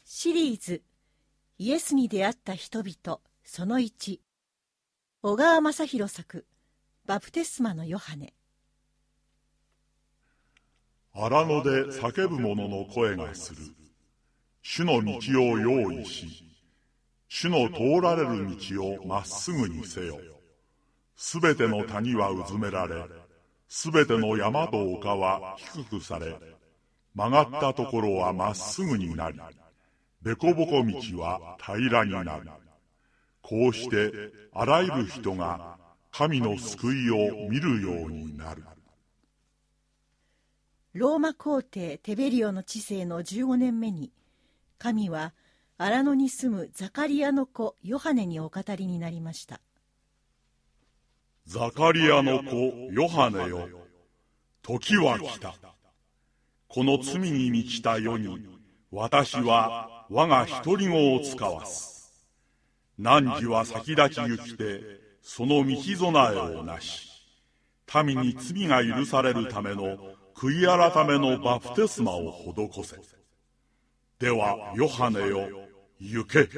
シリーズイエスに出会った人々その1、小川雅弘作バプテスマのヨハネ。 荒野で叫ぶ者の声がする。主の道を用意し、主の通られる道をまっすぐにせよ。すべての谷はうずめられ、すべての山と丘は低くされ、曲がったところはまっすぐになり、でこぼこ道は平らになる。こうしてあらゆる人が神の救いを見るようになる。 ローマ皇帝テベリオの治世の15年目に、神は荒野に住むザカリアの子ヨハネにお語りになりました。 ザカリアの子ヨハネよ、時は来た。この罪に満ちた世に私は我が独り子を使わす。汝は先立ち行きてその道備えをなし、民に罪が許されるための悔い改めのバプテスマを施せ。ではヨハネよ、行け。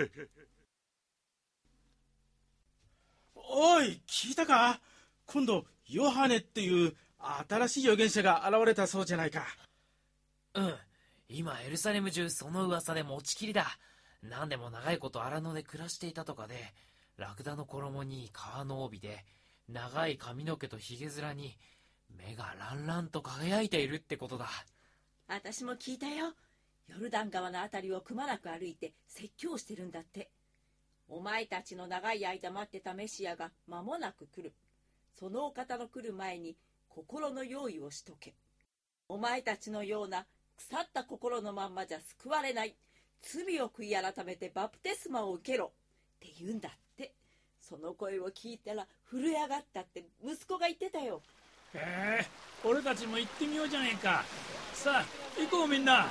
おい、聞いたか？今度ヨハネっていう新しい預言者が現れたそうじゃないか。 うん、今エルサレム中その噂で持ちきりだ。何でも長いこと荒野で暮らしていたとかで、ラクダの衣に革の帯で、長い髪の毛とひげ面に目がランランと輝いているってことだ。 私も聞いたよ。ヨルダン川のあたりをくまなく歩いて説教してるんだって。お前たちの長い間待ってたメシアが間もなく来る。そのお方の来る前に心の用意をしとけ。お前たちのような腐った心のまんまじゃ救われない。罪を悔い改めてバプテスマを受けろって言うんだって。その声を聞いたら震え上がったって息子が言ってたよ。 俺たちも行ってみようじゃねえか。さあ行こうみんな。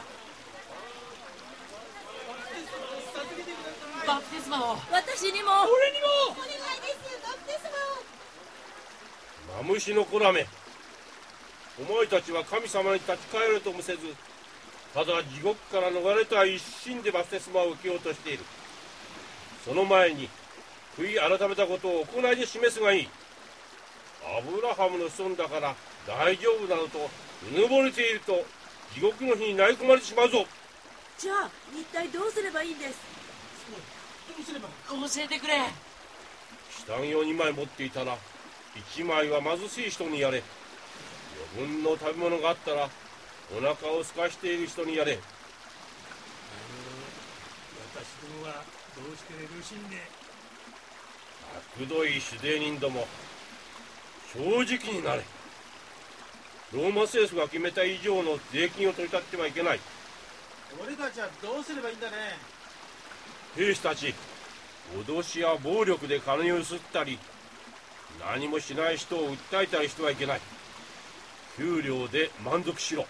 バプテスマを。 私にも。俺にも。 お願いですよ、バプテスマを。 マムシの子らめ、お前たちは神様に立ち返るともせず、ただ地獄から逃れた一心でバプテスマを受けようとしている。その前に悔い改めたことを行いで示すがいい。アブラハムの子孫だから大丈夫などとうぬぼれていると、地獄の火に投げ込まれてしまうぞ。 じゃあ一体どうすればいいんです？ どうすれば？ 教えてくれ。 下着を2枚持っていたら、1枚は貧しい人にやれ。余分の食べ物があったらお腹を空かしている人にやれ。 私どもはどうして留心で。 悪どい主税人ども、正直になれ。ローマ政府が決めた以上の税金を取り立ててはいけない。 俺たちはどうすればいいんだね。 兵士たち、脅しや暴力で金をゆすったり、何もしない人を訴えたりしてはいけない。給料で満足しろ。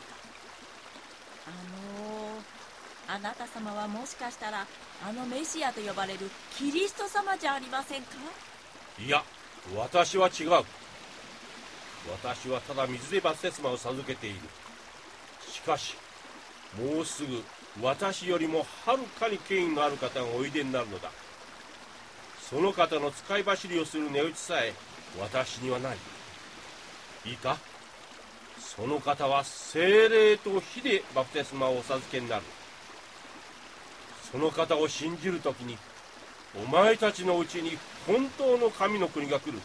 あなた様はもしかしたらあのメシアと呼ばれるキリスト様じゃありませんか？ いや、私は違う。私はただ水でバプテスマを授けている。しかしもうすぐ私よりもはるかに権威のある方がおいでになるのだ。その方の使い走りをする値打ちさえ私にはない。いいか、その方は聖霊と火でバプテスマをお授けになる。その方を信じるときに、お前たちのうちに本当の神の国が来る。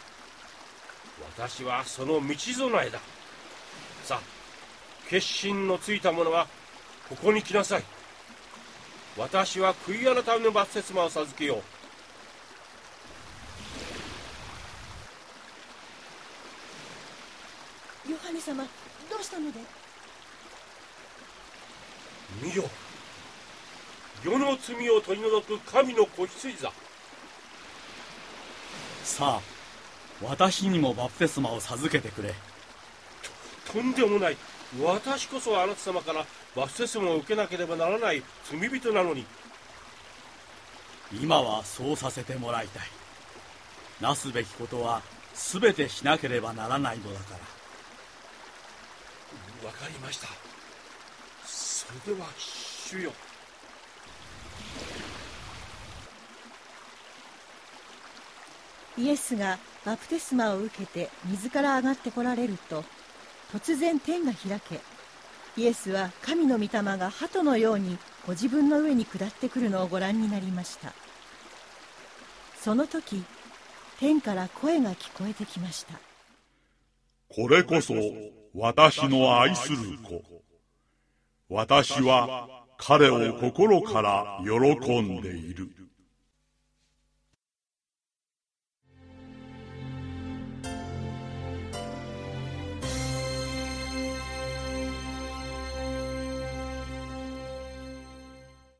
私はその道備えだ。さあ、決心のついた者はここに来なさい。私は悔い改めのバプテスマを授けよヨハネ様、どうしたので？ う。見よ、世の罪を取り除く神の子羊だ。 さあ、私にもバプテスマを授けてくれ。 とんでもない。私こそあなた様からバプテスマを受けなければならない罪人なのに。 今はそうさせてもらいたい。なすべきことは全てしなければならないのだから。 わかりました。それでは主よ。 イエスがバプテスマを受けて水から上がってこられると、突然天が開け、イエスは神の御霊が鳩のようにご自分の上に下ってくるのをご覧になりました。その時、天から声が聞こえてきました。 これこそ私の愛する子。私は彼を心から喜んでいる。